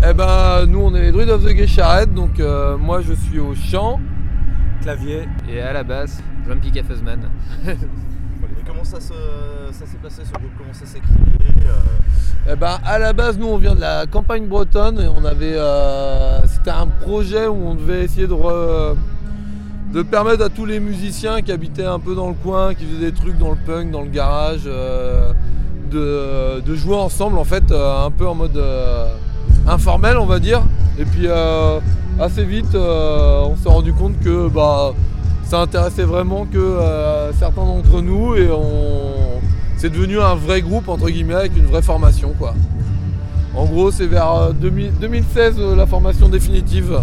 Eh ben, nous on est les Druids of the Gay Charrette, donc moi je suis au chant, clavier et à la basse, drum pick Fuzzman. Et comment ça s'est passé ce groupe, comment ça s'est créé Eh ben, à la base, nous on vient de la campagne bretonne et on avait, c'était un projet où on devait essayer de permettre à tous les musiciens qui habitaient un peu dans le coin, qui faisaient des trucs dans le punk, dans le garage, de jouer ensemble en fait, un peu en mode informel on va dire. Et puis assez vite on s'est rendu compte que ça intéressait vraiment que certains d'entre nous et c'est devenu un vrai groupe entre guillemets avec une vraie formation quoi. En gros c'est vers 2016 la formation définitive.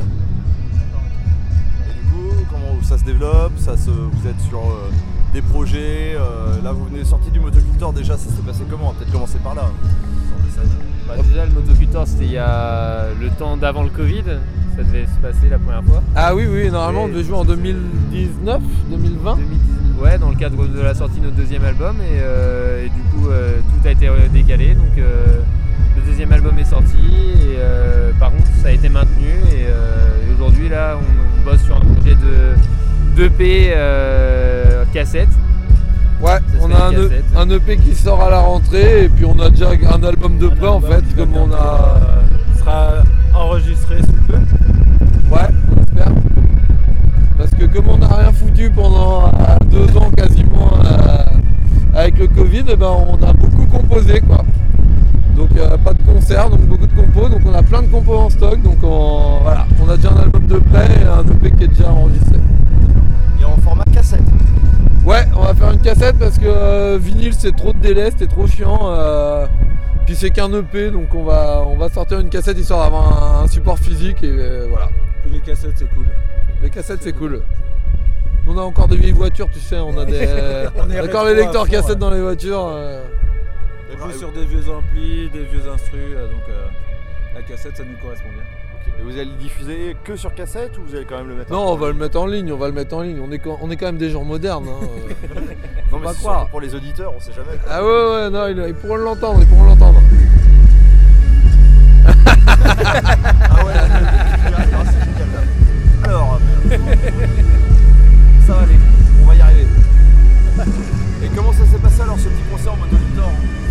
Et du coup comment ça se développe, vous êtes sur des projets, là vous venez sortir du motocultor déjà, ça s'est passé comment? On va peut-être commencer par là. Déjà le motocultor c'était il y a le temps d'avant le Covid, ça devait se passer la première fois. Ah oui normalement on devait jouer en 2019, 2020 ouais, dans le cadre de la sortie de notre deuxième album et du coup tout a été décalé, donc le deuxième album est sorti et par contre ça a été maintenu et aujourd'hui là on bosse sur un projet d'EP cassette. Ouais, on a un EP qui sort à la rentrée et puis on a déjà un album de près en fait, comme on a... sera enregistré sous peu. Ouais, on espère. Parce que comme on n'a rien foutu pendant 2 ans quasiment avec le Covid, on a beaucoup composé quoi. Donc pas de concert, donc beaucoup de compos, donc on a plein de compos en stock, donc voilà, on a déjà un album de près et un EP qui est déjà enregistré. Et en format cassette. Ouais, on va faire une cassette parce que vinyle c'est trop de délai, c'était trop chiant. Puis c'est qu'un EP, donc on va sortir une cassette histoire d'avoir un support physique et voilà. Puis les cassettes c'est cool. Les cassettes c'est cool. On a encore des vieilles voitures, tu sais, on a encore les lecteurs cassettes dans les voitures. On joue sur des vieux amplis, des vieux instrus, donc la cassette ça nous correspond bien. Et vous allez le diffuser que sur cassette ou vous allez quand même le mettre Non, on va le mettre en ligne, On est quand même des gens modernes. Hein. Non mais c'est surtout pour les auditeurs, on sait jamais. Ah ouais, non, ils pourront l'entendre, Ah ouais, c'est génial là. Alors, ça va aller, on va y arriver. Et comment ça s'est passé alors ce petit concert en motocultor?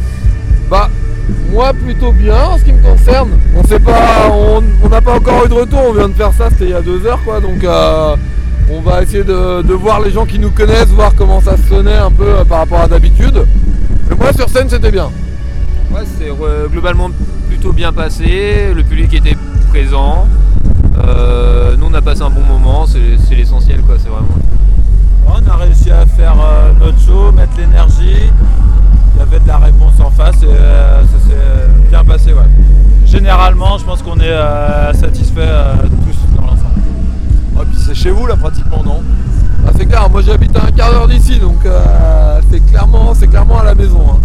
Moi plutôt bien en ce qui me concerne. On n'a pas encore eu de retour, on vient de faire ça, c'était il y a 2 heures quoi, donc on va essayer de voir les gens qui nous connaissent, voir comment ça sonnait un peu par rapport à d'habitude. Mais moi sur scène c'était bien. Ouais, c'est globalement plutôt bien passé, le public était présent, nous on a passé un bon moment, c'est l'essentiel quoi, c'est vraiment... On a réussi à faire notre show, mettre l'énergie. Il y avait de la réponse en face et ça s'est bien passé. Ouais. Généralement, je pense qu'on est satisfait tous dans l'ensemble. Ah, puis c'est chez vous là pratiquement, non? C'est clair, moi j'habite à un quart d'heure d'ici, donc c'est clairement à la maison. Hein.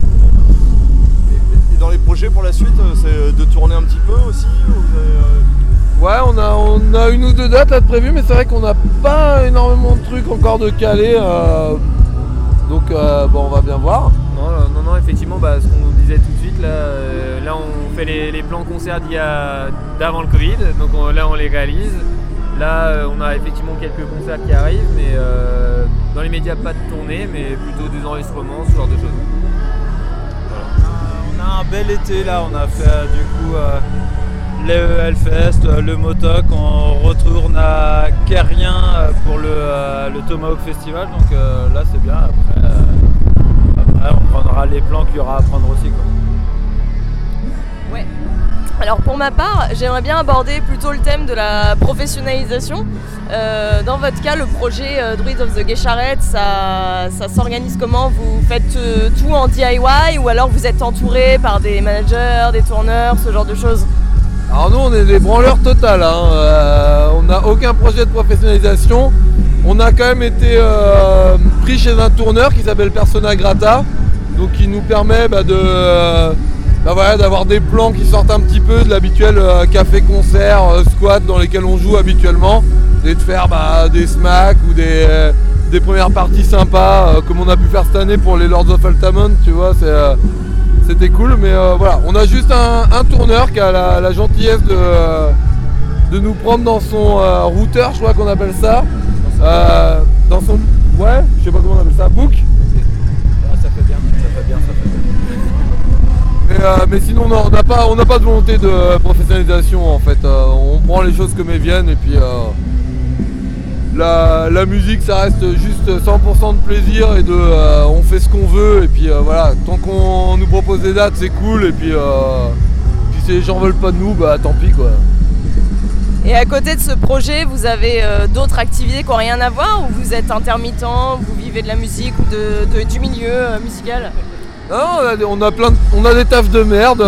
Et dans les projets pour la suite, c'est de tourner un petit peu aussi Ouais, on a 1 ou 2 dates là de prévues, mais c'est vrai qu'on n'a pas énormément de trucs encore de calés. Donc on va bien voir. Non, effectivement, ce qu'on disait tout de suite, là on fait les plans concerts d'avant le Covid, donc là on les réalise. Là on a effectivement quelques concerts qui arrivent, mais dans les médias pas de tournée, mais plutôt des enregistrements, ce genre de choses. Voilà. On a un bel été là, on a fait du coup les Hellfest, le Motoc, on retourne à Quérien pour le Tomahawk Festival, donc là c'est bien, après on prendra les plans qu'il y aura à prendre aussi quoi. Ouais. Alors pour ma part, j'aimerais bien aborder plutôt le thème de la professionnalisation. Dans votre cas, le projet Druids of the Gay Charrette, ça s'organise comment? Vous faites tout en DIY ou alors vous êtes entouré par des managers, des tourneurs, ce genre de choses? Alors nous on est des branleurs total, hein. On n'a aucun projet de professionnalisation. On a quand même été pris chez un tourneur qui s'appelle Persona Grata, donc qui nous permet d'avoir des plans qui sortent un petit peu de l'habituel café-concert, squat dans lesquels on joue habituellement, et de faire des smacks ou des premières parties sympas comme on a pu faire cette année pour les Lords of Altamont, tu vois. c'était cool, mais voilà, on a juste un tourneur qui a la gentillesse de nous prendre dans son routeur, je crois qu'on appelle ça. Dans son... Ouais, je sais pas comment on appelle ça, book. Ça fait bien. Mais sinon on n'a pas de volonté de professionnalisation en fait. On prend les choses comme elles viennent et puis la musique ça reste juste 100% de plaisir et on fait ce qu'on veut et puis voilà, tant qu'on nous propose des dates c'est cool et puis si les gens veulent pas de nous, bah tant pis quoi. Et à côté de ce projet, vous avez d'autres activités qui n'ont rien à voir ou vous êtes intermittent, vous vivez de la musique ou du milieu musical? Non, on a des tafs de merde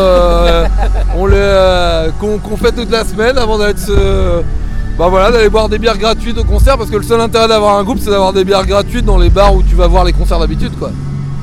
qu'on fait toute la semaine avant d'aller boire des bières gratuites au concert parce que le seul intérêt d'avoir un groupe c'est d'avoir des bières gratuites dans les bars où tu vas voir les concerts d'habitude quoi.